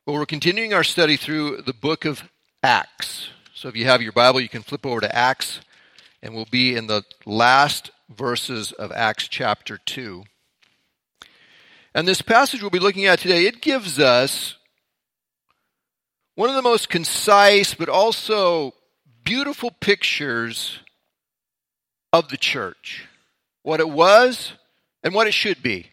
Well, we're continuing our study through the book of Acts. So if you have your Bible, you can flip over to Acts, and we'll be in the last verses of Acts chapter 2. And this passage we'll be looking at today, it gives us one of the most concise but also beautiful pictures of the church. What it was and what it should be.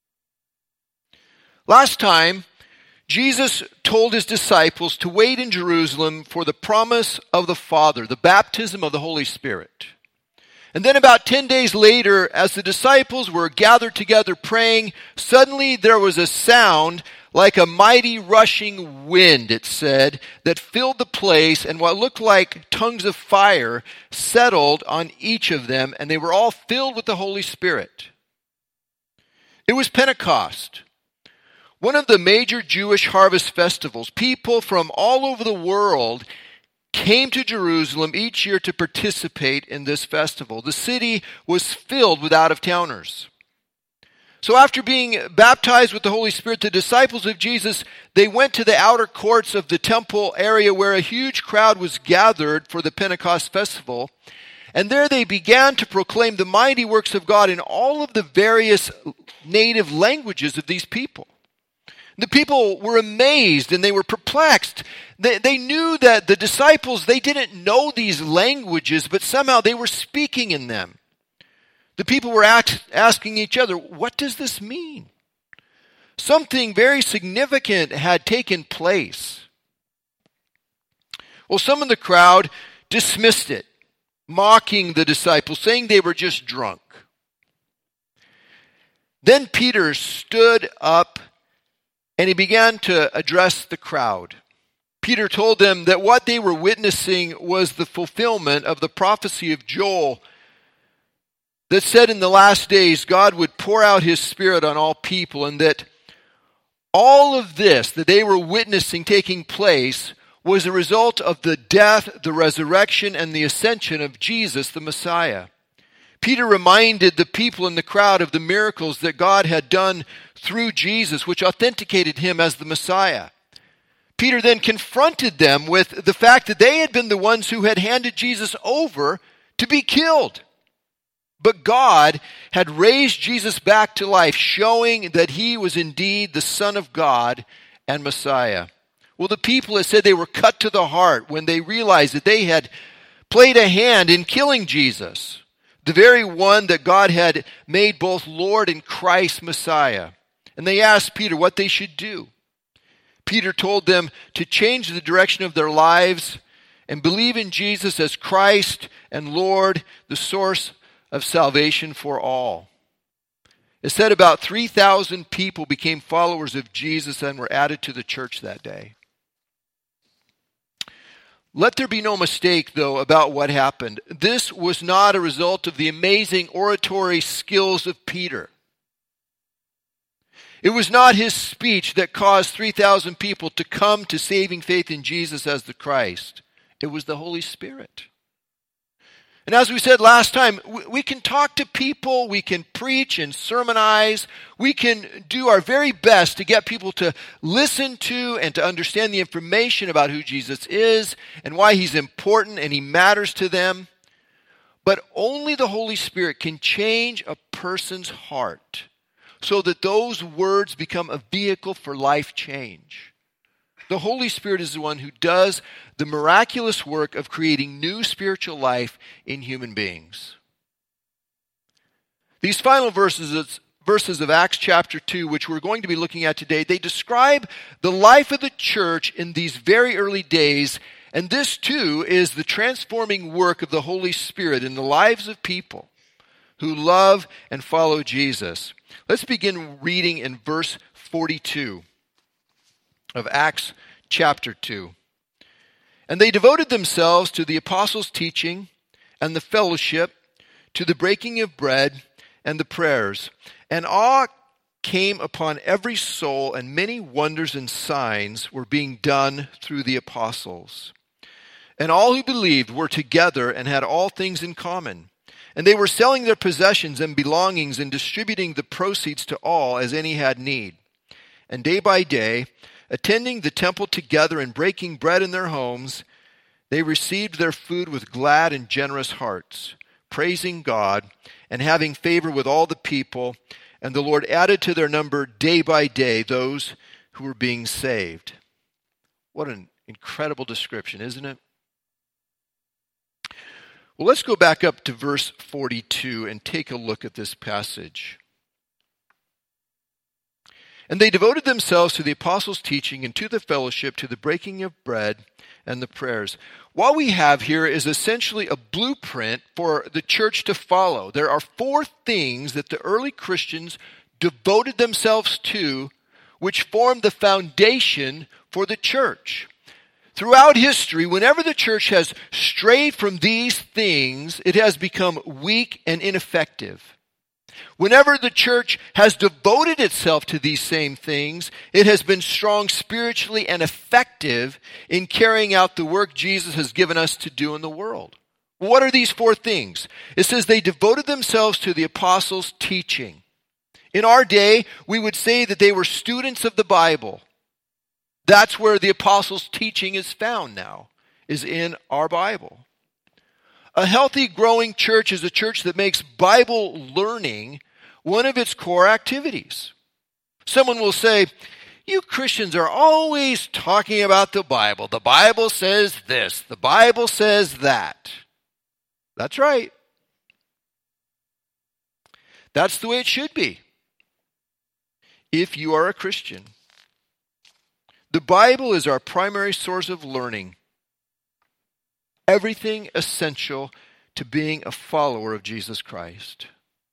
Last time, Jesus told his disciples to wait in Jerusalem for the promise of the Father, the baptism of the Holy Spirit. And then about 10 days later, as the disciples were gathered together praying, suddenly there was a sound like a mighty rushing wind, it said, that filled the place, and what looked like tongues of fire settled on each of them, and they were all filled with the Holy Spirit. It was Pentecost, one of the major Jewish harvest festivals. People from all over the world came to Jerusalem each year to participate in this festival. The city was filled with out-of-towners. So after being baptized with the Holy Spirit, the disciples of Jesus, they went to the outer courts of the temple area where a huge crowd was gathered for the Pentecost festival. And there they began to proclaim the mighty works of God in all of the various native languages of these people. The people were amazed and they were perplexed. They knew that the disciples, they didn't know these languages, but somehow they were speaking in them. The people were asking each other, what does this mean? Something very significant had taken place. Well, some of the crowd dismissed it, mocking the disciples, saying they were just drunk. Then Peter stood up and he began to address the crowd. Peter told them that what they were witnessing was the fulfillment of the prophecy of Joel that said in the last days God would pour out his Spirit on all people, and that all of this that they were witnessing taking place was a result of the death, the resurrection, and the ascension of Jesus, the Messiah. Peter reminded the people in the crowd of the miracles that God had done through Jesus, which authenticated him as the Messiah. Peter then confronted them with the fact that they had been the ones who had handed Jesus over to be killed. But God had raised Jesus back to life, showing that he was indeed the Son of God and Messiah. Well, the people, it said, they were cut to the heart when they realized that they had played a hand in killing Jesus, the very one that God had made both Lord and Christ Messiah. And they asked Peter what they should do. Peter told them to change the direction of their lives and believe in Jesus as Christ and Lord, the source of salvation for all. It said about 3,000 people became followers of Jesus and were added to the church that day. Let there be no mistake, though, about what happened. This was not a result of the amazing oratory skills of Peter. It was not his speech that caused 3,000 people to come to saving faith in Jesus as the Christ. It was the Holy Spirit. And as we said last time, we can talk to people, we can preach and sermonize, we can do our very best to get people to listen to and to understand the information about who Jesus is and why he's important and he matters to them. But only the Holy Spirit can change a person's heart so that those words become a vehicle for life change. The Holy Spirit is the one who does the miraculous work of creating new spiritual life in human beings. These final verses of Acts chapter 2, which we're going to be looking at today, they describe the life of the church in these very early days, and this too is the transforming work of the Holy Spirit in the lives of people who love and follow Jesus. Let's begin reading in verse 42. Of Acts chapter 2. And they devoted themselves to the apostles' teaching and the fellowship, to the breaking of bread and the prayers. And awe came upon every soul, and many wonders and signs were being done through the apostles. And all who believed were together and had all things in common. And they were selling their possessions and belongings and distributing the proceeds to all as any had need. And day by day, Attending the temple together and breaking bread in their homes, they received their food with glad and generous hearts, praising God and having favor with all the people. And the Lord added to their number day by day those who were being saved. What an incredible description, isn't it? Well, let's go back up to verse 42 and take a look at this passage. And they devoted themselves to the apostles' teaching and to the fellowship, to the breaking of bread and the prayers. What we have here is essentially a blueprint for the church to follow. There are 4 things that the early Christians devoted themselves to, which formed the foundation for the church. Throughout history, whenever the church has strayed from these things, it has become weak and ineffective. Whenever the church has devoted itself to these same things, it has been strong spiritually and effective in carrying out the work Jesus has given us to do in the world. What are these 4 things? It says they devoted themselves to the apostles' teaching. In our day, we would say that they were students of the Bible. That's where the apostles' teaching is found now, is in our Bible. A healthy, growing church is a church that makes Bible learning one of its core activities. Someone will say, you Christians are always talking about the Bible. The Bible says this. The Bible says that. That's right. That's the way it should be if you are a Christian. The Bible is our primary source of learning. Everything essential to being a follower of Jesus Christ.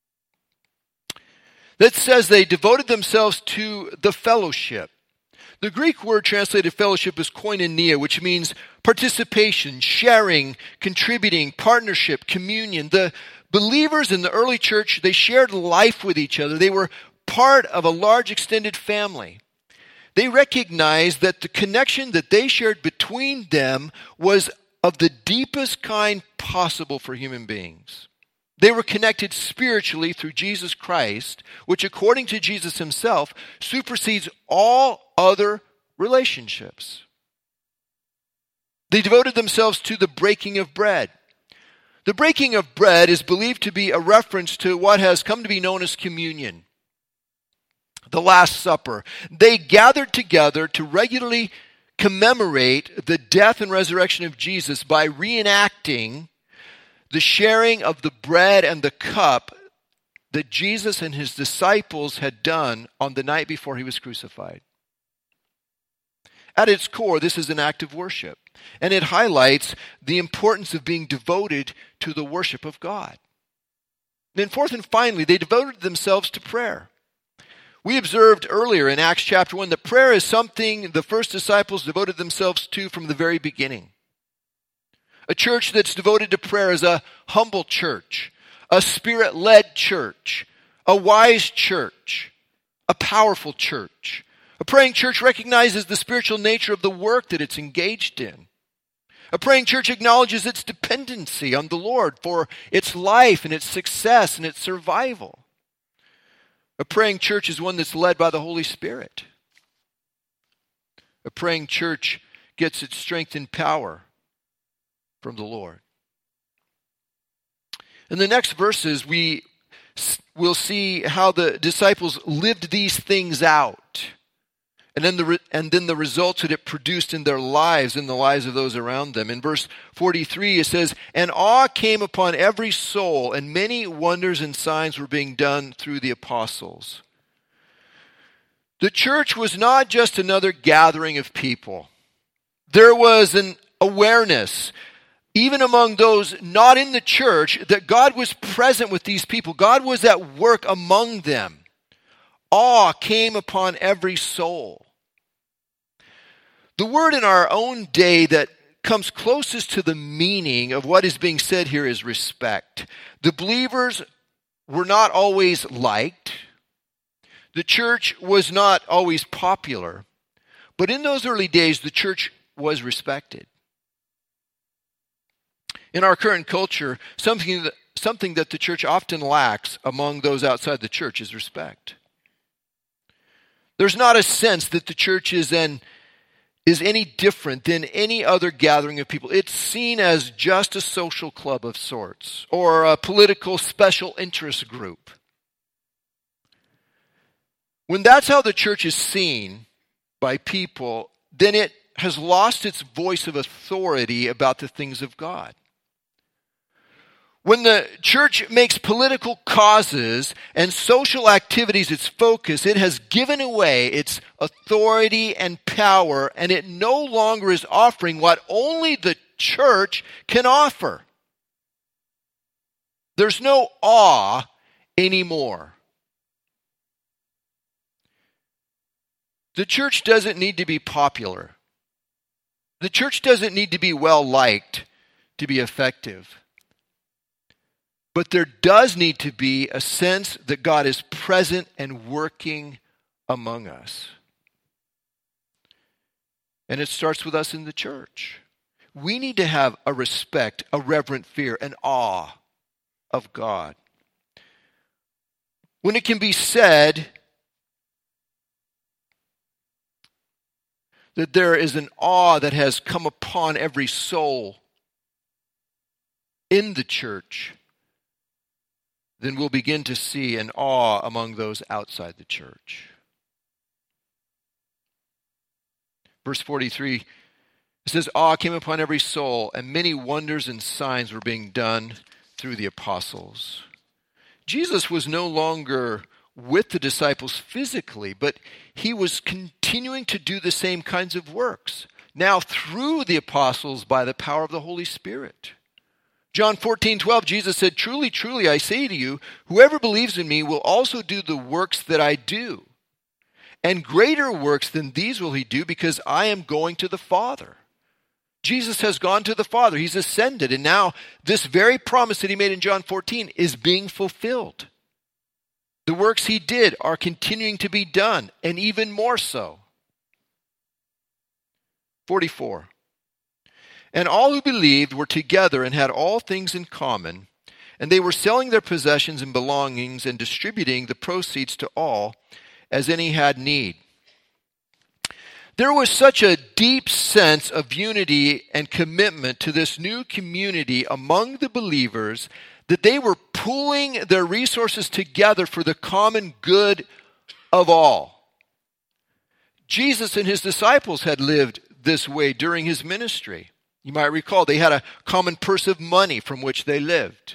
That says they devoted themselves to the fellowship. The Greek word translated fellowship is koinonia, which means participation, sharing, contributing, partnership, communion. The believers in the early church, they shared life with each other. They were part of a large extended family. They recognized that the connection that they shared between them was of the deepest kind possible for human beings. They were connected spiritually through Jesus Christ, which according to Jesus himself supersedes all other relationships. They devoted themselves to the breaking of bread. The breaking of bread is believed to be a reference to what has come to be known as communion, the Last Supper. They gathered together to regularly commemorate the death and resurrection of Jesus by reenacting the sharing of the bread and the cup that Jesus and his disciples had done on the night before he was crucified. At its core, this is an act of worship, and it highlights the importance of being devoted to the worship of God. Then fourth and finally, they devoted themselves to prayer. We observed earlier in Acts chapter 1 that prayer is something the first disciples devoted themselves to from the very beginning. A church that's devoted to prayer is a humble church, a spirit-led church, a wise church, a powerful church. A praying church recognizes the spiritual nature of the work that it's engaged in. A praying church acknowledges its dependency on the Lord for its life and its success and its survival. A praying church is one that's led by the Holy Spirit. A praying church gets its strength and power from the Lord. In the next verses, we will see how the disciples lived these things out. And then the results that it produced in their lives, in the lives of those around them. In verse 43, it says, "And awe came upon every soul, and many wonders and signs were being done through the apostles." The church was not just another gathering of people. There was an awareness, even among those not in the church, that God was present with these people. God was at work among them. Awe came upon every soul. The word in our own day that comes closest to the meaning of what is being said here is respect. The believers were not always liked. The church was not always popular. But in those early days, the church was respected. In our current culture, something that the church often lacks among those outside the church is respect. There's not a sense that the church is an is any different than any other gathering of people. It's seen as just a social club of sorts or a political special interest group. When that's how the church is seen by people, then it has lost its voice of authority about the things of God. When the church makes political causes and social activities its focus, it has given away its authority and power, and it no longer is offering what only the church can offer. There's no awe anymore. The church doesn't need to be popular. The church doesn't need to be well liked to be effective. But there does need to be a sense that God is present and working among us. And it starts with us in the church. We need to have a respect, a reverent fear, an awe of God. When it can be said that there is an awe that has come upon every soul in the church, then we'll begin to see an awe among those outside the church. Verse 43, it says, awe came upon every soul, and many wonders and signs were being done through the apostles. Jesus was no longer with the disciples physically, but he was continuing to do the same kinds of works, now through the apostles by the power of the Holy Spirit. John 14:12, Jesus said, truly, truly, I say to you, whoever believes in me will also do the works that I do. And greater works than these will he do, because I am going to the Father. Jesus has gone to the Father. He's ascended. And now this very promise that he made in John 14 is being fulfilled. The works he did are continuing to be done, and even more so. 44. And all who believed were together and had all things in common, and they were selling their possessions and belongings and distributing the proceeds to all as any had need. There was such a deep sense of unity and commitment to this new community among the believers that they were pooling their resources together for the common good of all. Jesus and his disciples had lived this way during his ministry. You might recall they had a common purse of money from which they lived.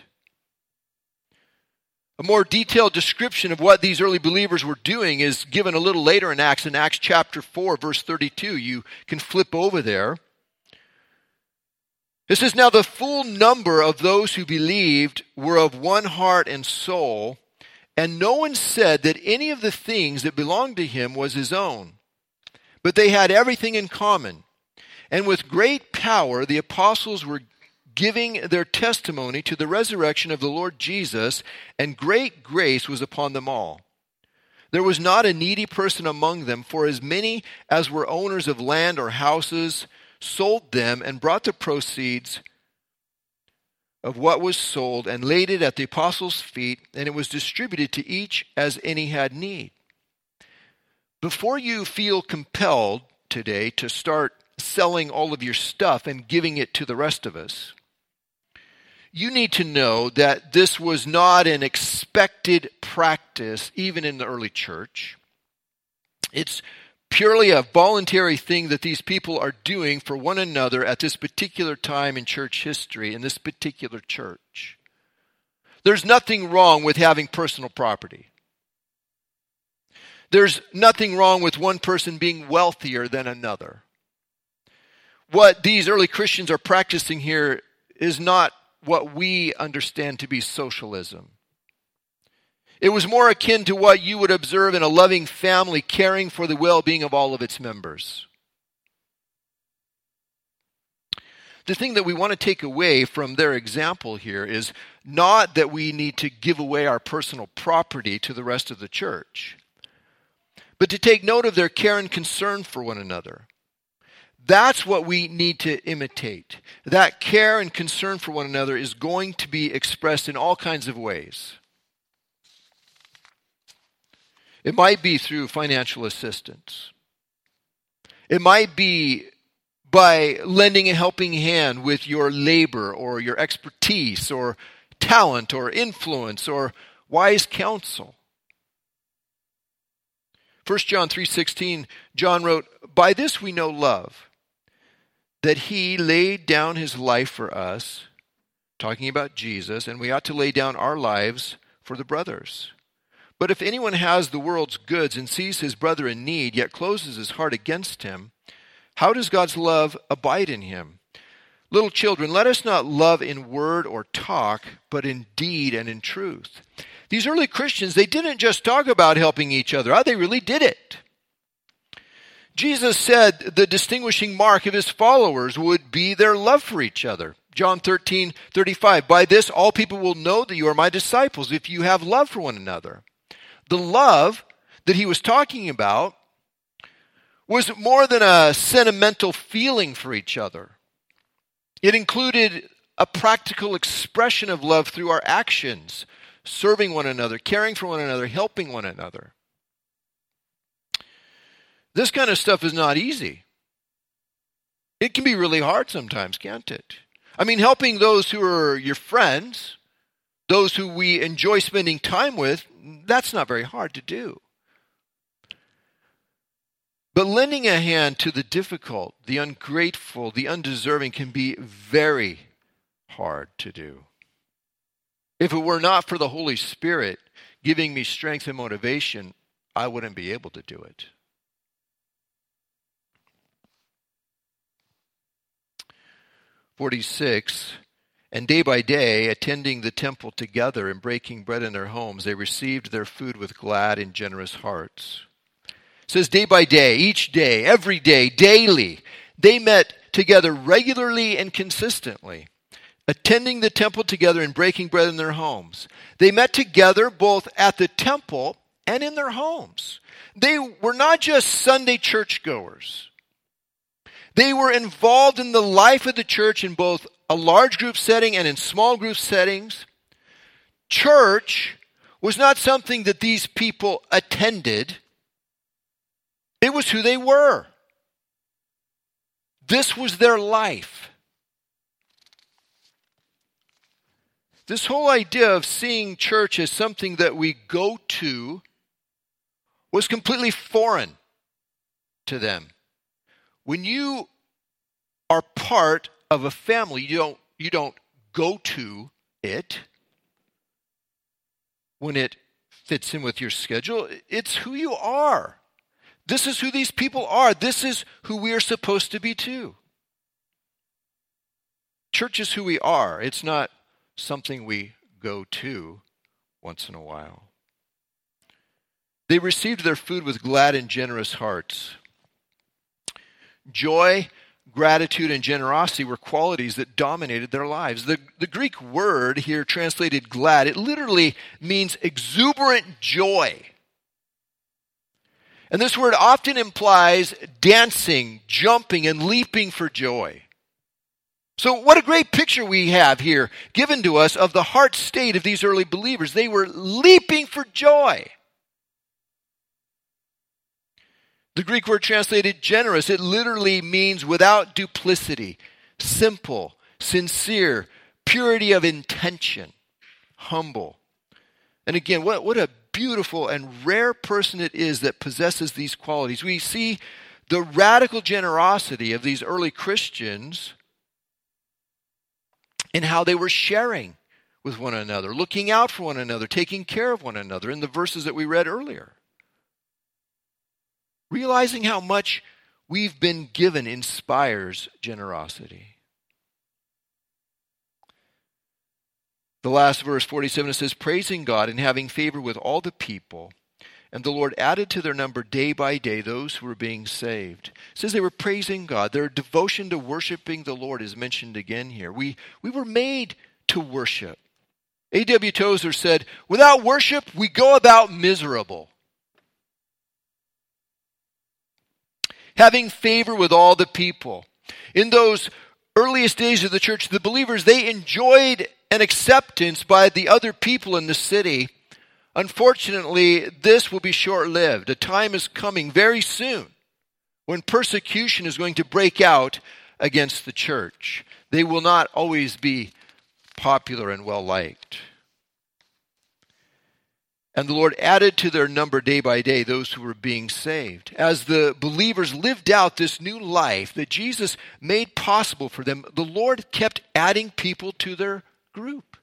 A more detailed description of what these early believers were doing is given a little later in Acts chapter 4, verse 32. You can flip over there. It says, now the full number of those who believed were of one heart and soul, and no one said that any of the things that belonged to him was his own, but they had everything in common. And with great power, the apostles were giving their testimony to the resurrection of the Lord Jesus, and great grace was upon them all. There was not a needy person among them, for as many as were owners of land or houses sold them and brought the proceeds of what was sold and laid it at the apostles' feet, and it was distributed to each as any had need. Before you feel compelled today to start selling all of your stuff and giving it to the rest of us, you need to know that this was not an expected practice even in the early church. It's purely a voluntary thing that these people are doing for one another at this particular time in church history, in this particular church. There's nothing wrong with having personal property. There's nothing wrong with one person being wealthier than another. What these early Christians are practicing here is not what we understand to be socialism. It was more akin to what you would observe in a loving family caring for the well-being of all of its members. The thing that we want to take away from their example here is not that we need to give away our personal property to the rest of the church, but to take note of their care and concern for one another. That's what we need to imitate. That care and concern for one another is going to be expressed in all kinds of ways. It might be through financial assistance. It might be by lending a helping hand with your labor or your expertise or talent or influence or wise counsel. 1 John 3:16, John wrote, "By this we know love, that he laid down his life for us," talking about Jesus, "and we ought to lay down our lives for the brothers. But if anyone has the world's goods and sees his brother in need, yet closes his heart against him, how does God's love abide in him? Little children, let us not love in word or talk, but in deed and in truth." These early Christians, they didn't just talk about helping each other. They really did it. Jesus said the distinguishing mark of his followers would be their love for each other. John 13:35, "By this all people will know that you are my disciples, if you have love for one another." The love that he was talking about was more than a sentimental feeling for each other. It included a practical expression of love through our actions, serving one another, caring for one another, helping one another. This kind of stuff is not easy. It can be really hard sometimes, can't it? I mean, helping those who are your friends, those who we enjoy spending time with, that's not very hard to do. But lending a hand to the difficult, the ungrateful, the undeserving can be very hard to do. If it were not for the Holy Spirit giving me strength and motivation, I wouldn't be able to do it. "46, and day by day, attending the temple together and breaking bread in their homes, they received their food with glad and generous hearts." It says day by day, each day, every day, daily. They met together regularly and consistently, attending the temple together and breaking bread in their homes. They met together both at the temple and in their homes. They were not just Sunday churchgoers. They were involved in the life of the church in both a large group setting and in small group settings. Church was not something that these people attended. It was who they were. This was their life. This whole idea of seeing church as something that we go to was completely foreign to them. When you are part of a family, you don't go to it when it fits in with your schedule. It's who you are. This is who these people are. This is who we are supposed to be too. Church is who we are. It's not something we go to once in a while. They received their food with glad and generous hearts. Joy, gratitude, and generosity were qualities that dominated their lives. The Greek word here translated glad, it literally means exuberant joy. And this word often implies dancing, jumping, and leaping for joy. So what a great picture we have here given to us of the heart state of these early believers. They were leaping for joy. The Greek word translated generous, it literally means without duplicity, simple, sincere, purity of intention, humble. And again, what a beautiful and rare person it is that possesses these qualities. We see the radical generosity of these early Christians in how they were sharing with one another, looking out for one another, taking care of one another in the verses that we read earlier. Realizing how much we've been given inspires generosity. The last verse, 47, it says, praising God and having favor with all the people. And the Lord added to their number day by day those who were being saved. It says they were praising God. Their devotion to worshiping the Lord is mentioned again here. We were made to worship. A.W. Tozer said, without worship, we go about miserable. Having favor with all the people. In those earliest days of the church, the believers, they enjoyed an acceptance by the other people in the city. Unfortunately, this will be short-lived. A time is coming very soon when persecution is going to break out against the church. They will not always be popular and well-liked. And the Lord added to their number day by day those who were being saved. As the believers lived out this new life that Jesus made possible for them, the Lord kept adding people to their group.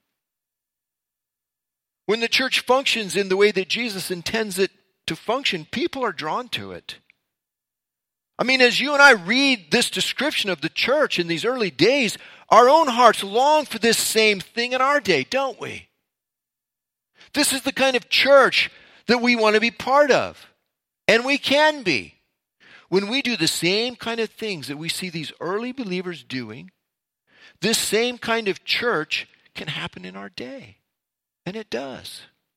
When the church functions in the way that Jesus intends it to function, people are drawn to it. I mean, as you and I read this description of the church in these early days, our own hearts long for this same thing in our day, don't we? This is the kind of church that we want to be part of. And we can be. When we do the same kind of things that we see these early believers doing, this same kind of church can happen in our day. And it does.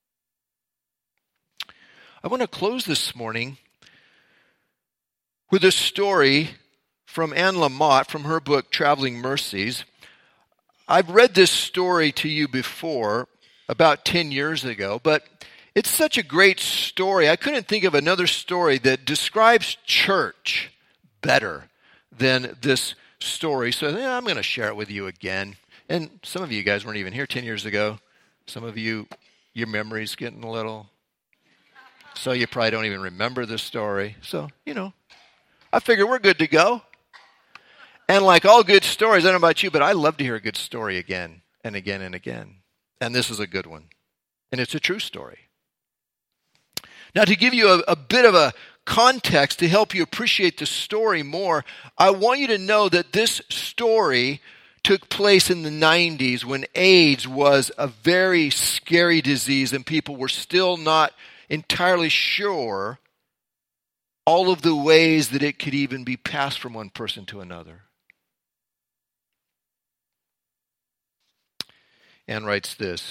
I want to close this morning with a story from Anne Lamott from her book, Traveling Mercies. I've read this story to you before, about 10 years ago, but it's such a great story. I couldn't think of another story that describes church better than this story. So I'm going to share it with you again. And some of you guys weren't even here 10 years ago. Some of you, your memory's getting a little, so you probably don't even remember this story. So, I figure we're good to go. And like all good stories, I don't know about you, but I love to hear a good story again and again and again. And this is a good one. And it's a true story. Now, to give you a bit of a context to help you appreciate the story more, I want you to know that this story took place in the 90s when AIDS was a very scary disease and people were still not entirely sure all of the ways that it could even be passed from one person to another. Anne writes this.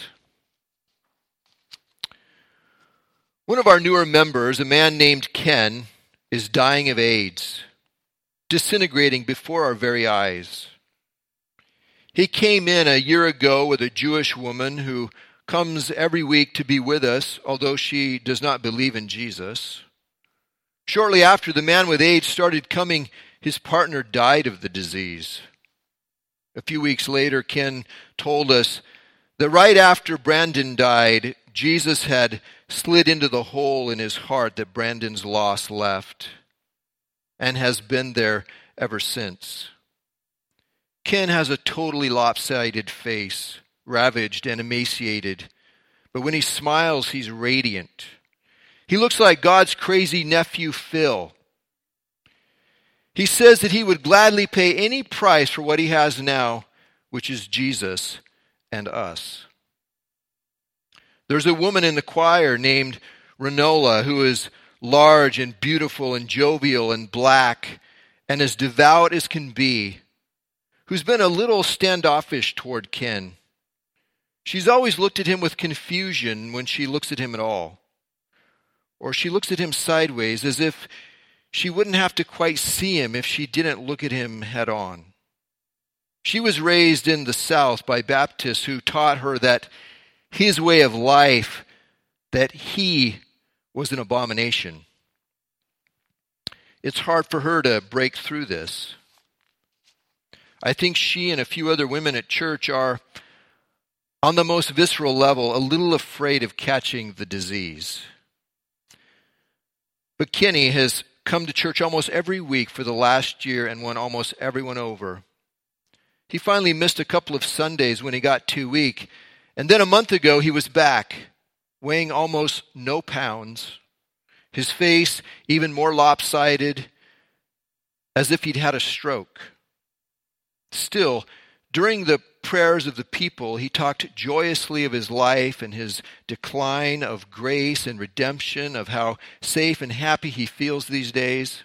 One of our newer members, a man named Ken, is dying of AIDS, disintegrating before our very eyes. He came in a year ago with a Jewish woman who comes every week to be with us, although she does not believe in Jesus. Shortly after the man with AIDS started coming, his partner died of the disease. A few weeks later, Ken told us that right after Brandon died, Jesus had slid into the hole in his heart that Brandon's loss left and has been there ever since. Ken has a totally lopsided face, ravaged and emaciated, but when he smiles, he's radiant. He looks like God's crazy nephew, Phil. He says that he would gladly pay any price for what he has now, which is Jesus and us. There's a woman in the choir named Renola who is large and beautiful and jovial and black and as devout as can be, who's been a little standoffish toward Ken. She's always looked at him with confusion when she looks at him at all. Or she looks at him sideways as if she wouldn't have to quite see him if she didn't look at him head on. She was raised in the South by Baptists who taught her that his way of life, that he was an abomination. It's hard for her to break through this. I think she and a few other women at church are, on the most visceral level, a little afraid of catching the disease. But Kenny has come to church almost every week for the last year and won almost everyone over. He finally missed a couple of Sundays when he got too weak, and then a month ago he was back, weighing almost no pounds, his face even more lopsided, as if he'd had a stroke. Still, during the prayers of the people, he talked joyously of his life and his decline, of grace and redemption, of how safe and happy he feels these days.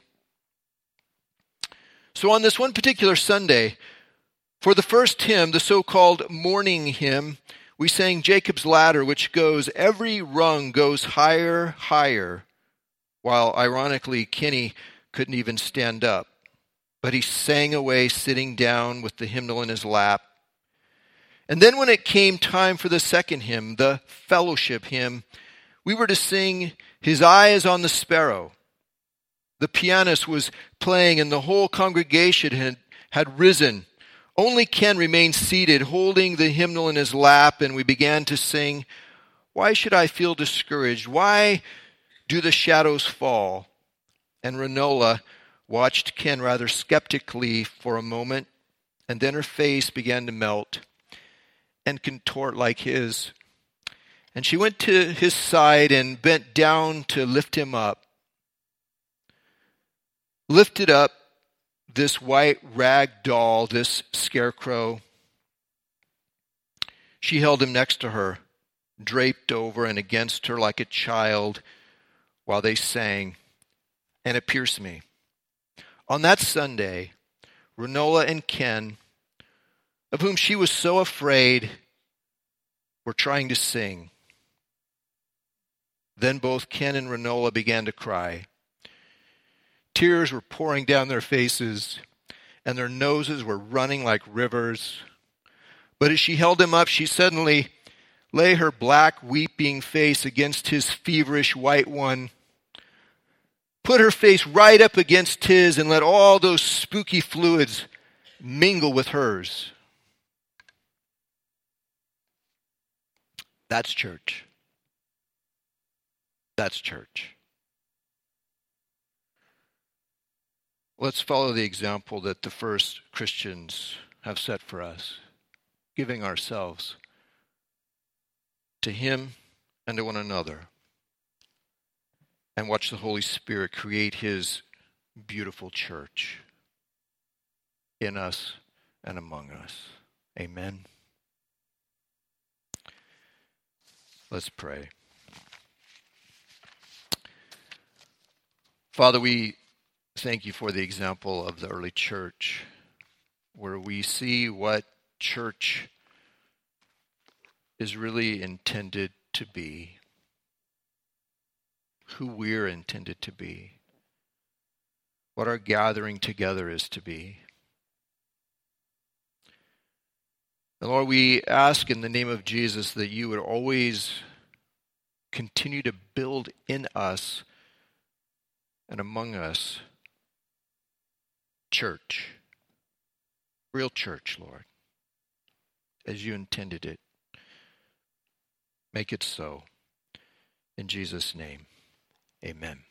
So on this one particular Sunday, for the first hymn, the so-called morning hymn, we sang Jacob's Ladder, which goes, every rung goes higher, higher, while ironically Kenny couldn't even stand up. But he sang away sitting down with the hymnal in his lap. And then when it came time for the second hymn, the fellowship hymn, we were to sing, His Eye is on the Sparrow. The pianist was playing and the whole congregation had risen. Only Ken remained seated, holding the hymnal in his lap, and we began to sing, "Why should I feel discouraged? Why do the shadows fall?" And Renola watched Ken rather skeptically for a moment, and then her face began to melt and contort like his. And she went to his side and bent down to lift him up. Lifted up this white rag doll, this scarecrow. She held him next to her, draped over and against her like a child, while they sang. And it pierced me. On that Sunday, Renola and Ken, of whom she was so afraid, were trying to sing. Then both Ken and Renola began to cry. Tears were pouring down their faces, and their noses were running like rivers. But as she held him up, she suddenly lay her black, weeping face against his feverish white one, put her face right up against his, and let all those spooky fluids mingle with hers. That's church. That's church. Let's follow the example that the first Christians have set for us, giving ourselves to Him and to one another, and watch the Holy Spirit create His beautiful church in us and among us. Amen. Let's pray. Father, we thank you for the example of the early church, where we see what church is really intended to be, who we're intended to be, what our gathering together is to be. And Lord, we ask in the name of Jesus that you would always continue to build in us and among us church, real church, Lord, as you intended it. Make it so. In Jesus' name, amen.